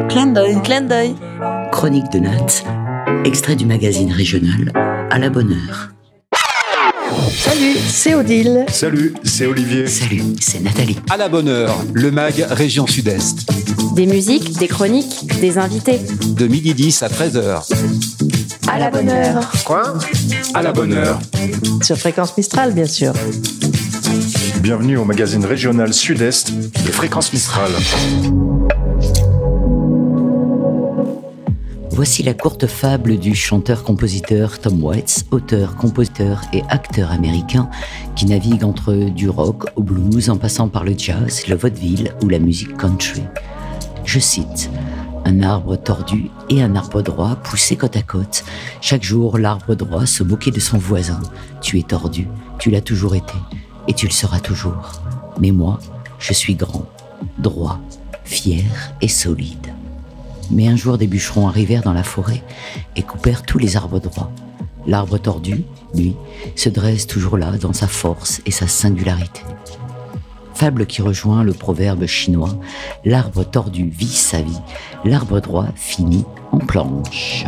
Clin d'œil. Clin d'œil. Chronique de Nat, extrait du magazine régional À la bonne heure. Salut, c'est Odile. Salut, c'est Olivier. Salut, c'est Nathalie. À la bonne heure, le mag Région Sud-Est. Des musiques, des chroniques, des invités. De 12h10 à 13h. À la bonne heure. Quoi ? À la bonne heure. Sur Fréquence Mistral, bien sûr. Bienvenue au magazine régional Sud-Est de Fréquence Mistral. Voici la courte fable du chanteur-compositeur Tom Waits, auteur, compositeur et acteur américain qui navigue entre du rock au blues en passant par le jazz, le vaudeville ou la musique country. Je cite: « Un arbre tordu et un arbre droit poussaient côte à côte. Chaque jour, l'arbre droit se moquait de son voisin. Tu es tordu, tu l'as toujours été et tu le seras toujours. Mais moi, je suis grand, droit, fier et solide. » Mais un jour, des bûcherons arrivèrent dans la forêt et coupèrent tous les arbres droits. L'arbre tordu, lui, se dresse toujours là dans sa force et sa singularité. Fable qui rejoint le proverbe chinois: l'arbre tordu vit sa vie, l'arbre droit finit en planche.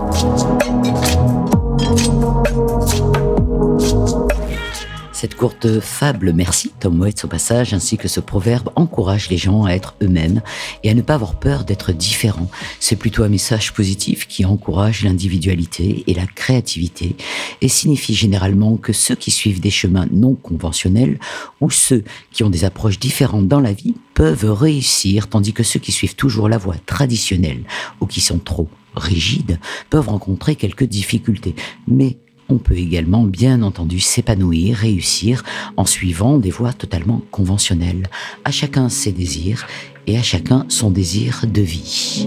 Cette courte fable, merci Tom Waits au passage, ainsi que ce proverbe encourage les gens à être eux-mêmes et à ne pas avoir peur d'être différents. C'est plutôt un message positif qui encourage l'individualité et la créativité et signifie généralement que ceux qui suivent des chemins non conventionnels ou ceux qui ont des approches différentes dans la vie peuvent réussir, tandis que ceux qui suivent toujours la voie traditionnelle ou qui sont trop rigides peuvent rencontrer quelques difficultés. Mais on peut également, bien entendu, s'épanouir, réussir en suivant des voies totalement conventionnelles. À chacun ses désirs et à chacun son désir de vie.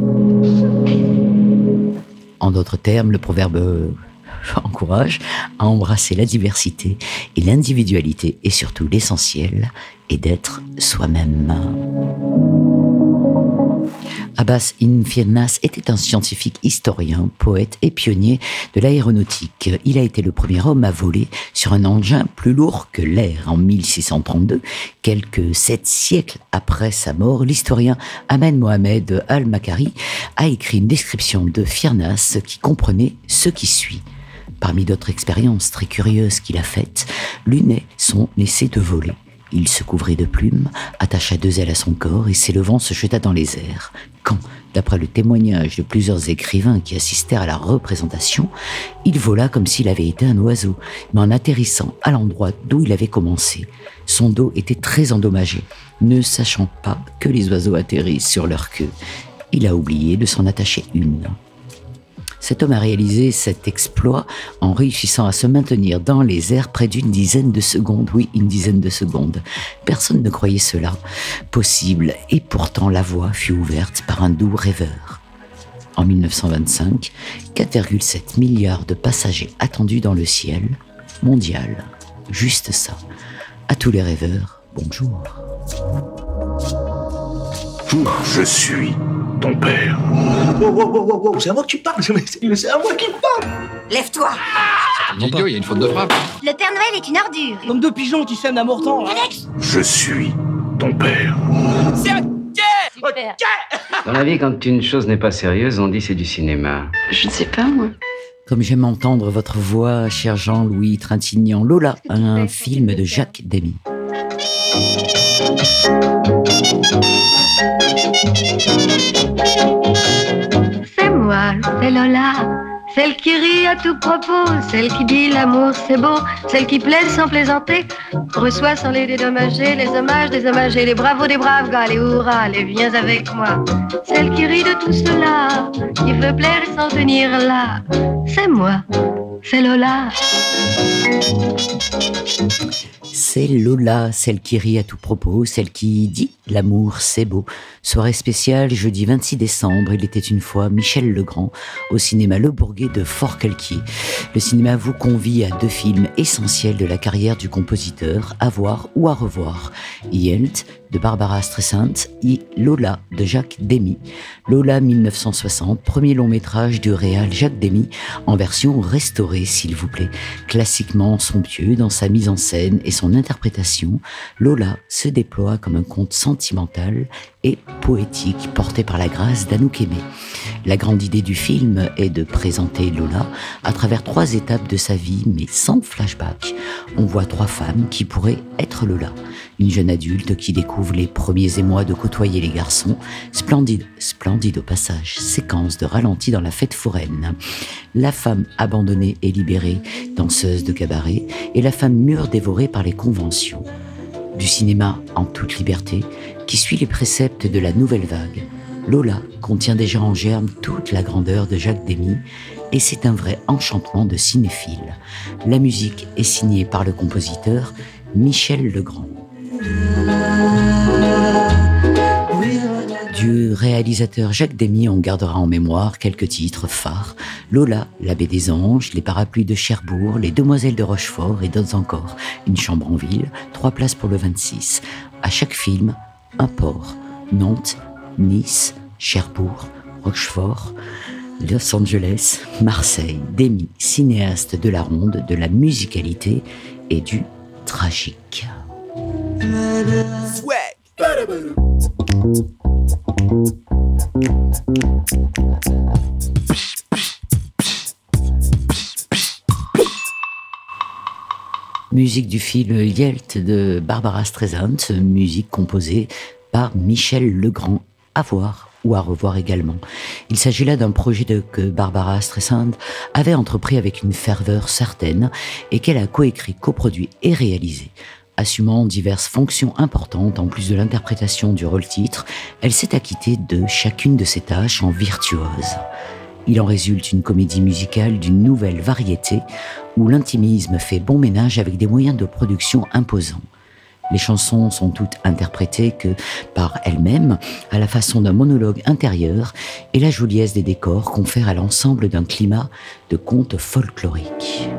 En d'autres termes, le proverbe encourage à embrasser la diversité et l'individualité et surtout l'essentiel est d'être soi-même. Abbas Ibn Firnas était un scientifique historien, poète et pionnier de l'aéronautique. Il a été le premier homme à voler sur un engin plus lourd que l'air. En 1632, quelques 7 siècles après sa mort, l'historien Ahmed Mohamed Al-Makari a écrit une description de Firnas qui comprenait ce qui suit. Parmi d'autres expériences très curieuses qu'il a faites, l'une est son essai de voler. Il se couvrit de plumes, attacha 2 ailes à son corps et s'élevant se jeta dans les airs. Quand, d'après le témoignage de plusieurs écrivains qui assistèrent à la représentation, il vola comme s'il avait été un oiseau, mais en atterrissant à l'endroit d'où il avait commencé. Son dos était très endommagé, ne sachant pas que les oiseaux atterrissent sur leur queue. Il a oublié de s'en attacher une. Cet homme a réalisé cet exploit en réussissant à se maintenir dans les airs près d'une dizaine de secondes. Oui, une dizaine de secondes. Personne ne croyait cela possible et pourtant la voie fut ouverte par un doux rêveur. En 1925, 4,7 milliards de passagers attendus dans le ciel mondial. Juste ça. À tous les rêveurs, bonjour. Je suis ton père. Oh, c'est à moi que tu parles, c'est à moi qui parle. Lève-toi. Idiot, il y a une faute de frappe. Le Père Noël est une ordure. Comme deux pigeons qui sèment l'amour-temps. Je suis ton père. C'est un Super. Dans la vie, quand une chose n'est pas sérieuse, on dit c'est du cinéma. Je ne sais pas, moi. Comme j'aime entendre votre voix, cher Jean-Louis Trintignant. Lola, un film de Jacques Demy. C'est moi, c'est Lola, celle qui rit à tout propos, celle qui dit l'amour c'est beau, celle qui plaide sans plaisanter, reçoit sans les dédommager, les hommages désommagés, les bravos des braves gars, les hurrahs, les viens avec moi. Celle qui rit de tout cela, qui veut plaire et s'en tenir là, c'est moi, c'est Lola. C'est Lola, celle qui rit à tout propos, celle qui dit l'amour c'est beau. Soirée spéciale, jeudi 26 décembre, il était une fois Michel Legrand au cinéma Le Bourget de Forcalquier. Le cinéma vous convie à 2 films essentiels de la carrière du compositeur, à voir ou à revoir. Yelt de Barbara Streisand et Lola de Jacques Demy. Lola 1960, premier long métrage du réal Jacques Demy en version restaurée s'il vous plaît. Classiquement somptueux dans sa mise en scène et son interprétation, Lola se déploie comme un conte sans sentimentale et poétique portée par la grâce d'Anouk Aimée. La grande idée du film est de présenter Lola à travers 3 étapes de sa vie, mais sans flashback. On voit 3 femmes qui pourraient être Lola. Une jeune adulte qui découvre les premiers émois de côtoyer les garçons. Splendide au passage, séquence de ralenti dans la fête foraine. La femme abandonnée et libérée, danseuse de cabaret, et la femme mûre dévorée par les conventions. Du cinéma en toute liberté, qui suit les préceptes de la nouvelle vague. Lola contient déjà en germe toute la grandeur de Jacques Demy, et c'est un vrai enchantement de cinéphile. La musique est signée par le compositeur Michel Legrand. Du réalisateur Jacques Demy, on gardera en mémoire quelques titres phares. Lola, La Baie des Anges, Les Parapluies de Cherbourg, Les Demoiselles de Rochefort et d'autres encore. Une chambre en ville, 3 places pour le 26. À chaque film, un port. Nantes, Nice, Cherbourg, Rochefort, Los Angeles, Marseille. Demy, cinéaste de la ronde, de la musicalité et du tragique. Musique du film Yelt de Barbara Streisand, musique composée par Michel Legrand. À voir ou à revoir également. Il s'agit là d'un projet que Barbara Streisand avait entrepris avec une ferveur certaine et qu'elle a coécrit, coproduit et réalisé. Assumant diverses fonctions importantes en plus de l'interprétation du rôle-titre, elle s'est acquittée de chacune de ses tâches en virtuose. Il en résulte une comédie musicale d'une nouvelle variété où l'intimisme fait bon ménage avec des moyens de production imposants. Les chansons sont toutes interprétées par elles-mêmes, à la façon d'un monologue intérieur, et la joliesse des décors confère à l'ensemble d'un climat de conte folklorique.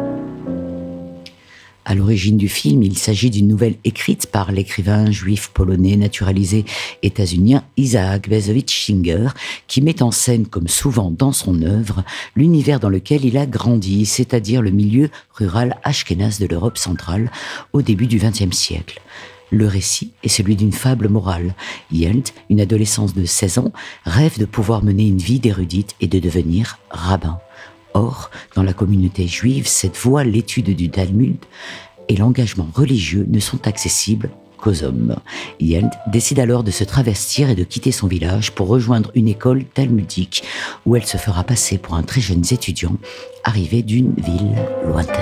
À l'origine du film, il s'agit d'une nouvelle écrite par l'écrivain juif polonais naturalisé états-unien Isaac Bashevis Singer, qui met en scène, comme souvent dans son œuvre, l'univers dans lequel il a grandi, c'est-à-dire le milieu rural ashkénaze de l'Europe centrale au début du XXe siècle. Le récit est celui d'une fable morale. Yelt, une adolescente de 16 ans, rêve de pouvoir mener une vie d'érudite et de devenir rabbin. Or, dans la communauté juive, cette voie, l'étude du Talmud et l'engagement religieux ne sont accessibles qu'aux hommes. Yelt décide alors de se travestir et de quitter son village pour rejoindre une école talmudique où elle se fera passer pour un très jeune étudiant arrivé d'une ville lointaine.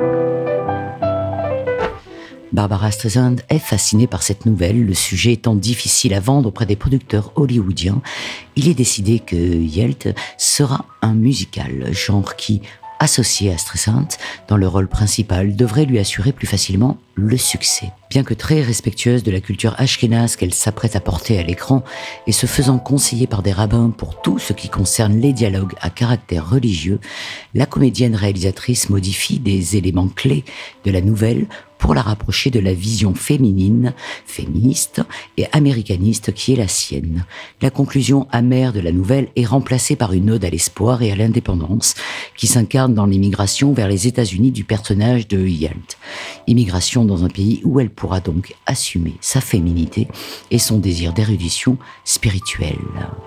Barbara Streisand est fascinée par cette nouvelle, le sujet étant difficile à vendre auprès des producteurs hollywoodiens. Il est décidé que Yelt sera un musical, genre qui, associé à Streisand dans le rôle principal, devrait lui assurer plus facilement le succès. Bien que très respectueuse de la culture ashkénaze qu'elle s'apprête à porter à l'écran et se faisant conseiller par des rabbins pour tout ce qui concerne les dialogues à caractère religieux, la comédienne réalisatrice modifie des éléments clés de la nouvelle pour la rapprocher de la vision féminine, féministe et américaniste qui est la sienne. La conclusion amère de la nouvelle est remplacée par une ode à l'espoir et à l'indépendance qui s'incarne dans l'immigration vers les États-Unis du personnage de Yelt. Immigration dans un pays où elle pourra donc assumer sa féminité et son désir d'érudition spirituelle.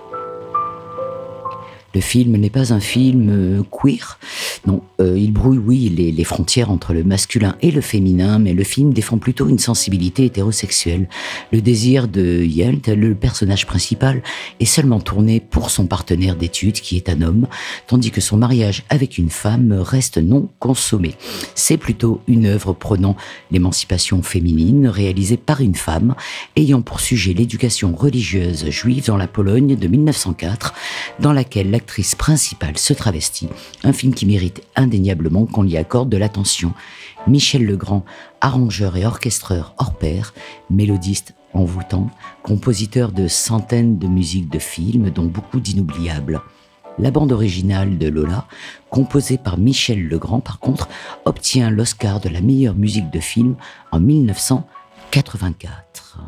Le film n'est pas un film queer. Non, il brouille, les frontières entre le masculin et le féminin, mais le film défend plutôt une sensibilité hétérosexuelle. Le désir de Yelt, le personnage principal, est seulement tourné pour son partenaire d'études, qui est un homme, tandis que son mariage avec une femme reste non consommé. C'est plutôt une œuvre prônant l'émancipation féminine, réalisée par une femme, ayant pour sujet l'éducation religieuse juive dans la Pologne de 1904, dans laquelle l'actrice principale se travestit, un film qui mérite indéniablement qu'on y accorde de l'attention. Michel Legrand, arrangeur et orchestreur hors pair, mélodiste envoûtant, compositeur de centaines de musiques de films, dont beaucoup d'inoubliables. La bande originale de Lola, composée par Michel Legrand, par contre, obtient l'Oscar de la meilleure musique de film en 1984.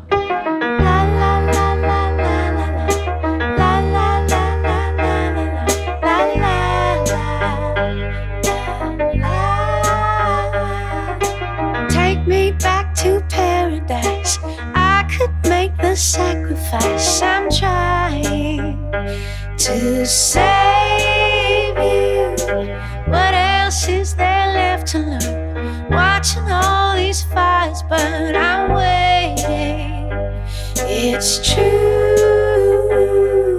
to save you. What else is there left to learn? Watching all these fires burn, I'm waiting. It's true.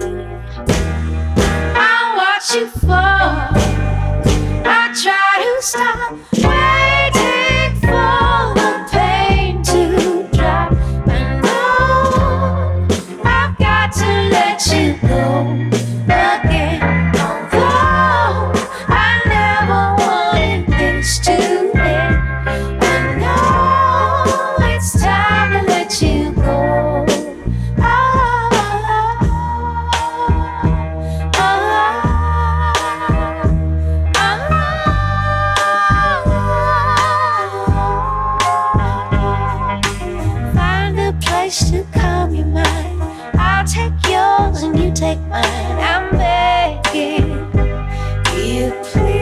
I watch you fall. I try to stop waiting for the pain to drop. And no, I've got to let you go again. Although I never wanted this to end. I know it's time to let you go. Find a place to calm your mind. I'll take yours and you take mine. I'm begging you,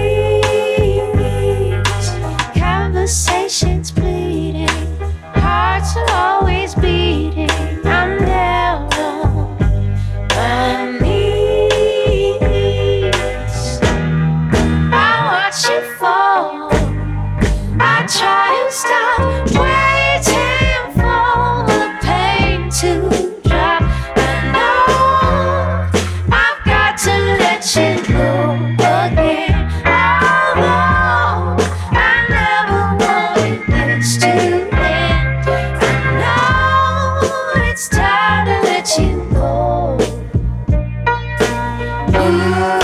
please. Conversations bleeding, hearts are always beating. I'm down on my knees. I watch you fall. I try to stop waiting for the pain to drop. I know I've got to let you go again. Although I never wanted this to end. I know it's time to let you go. Ooh.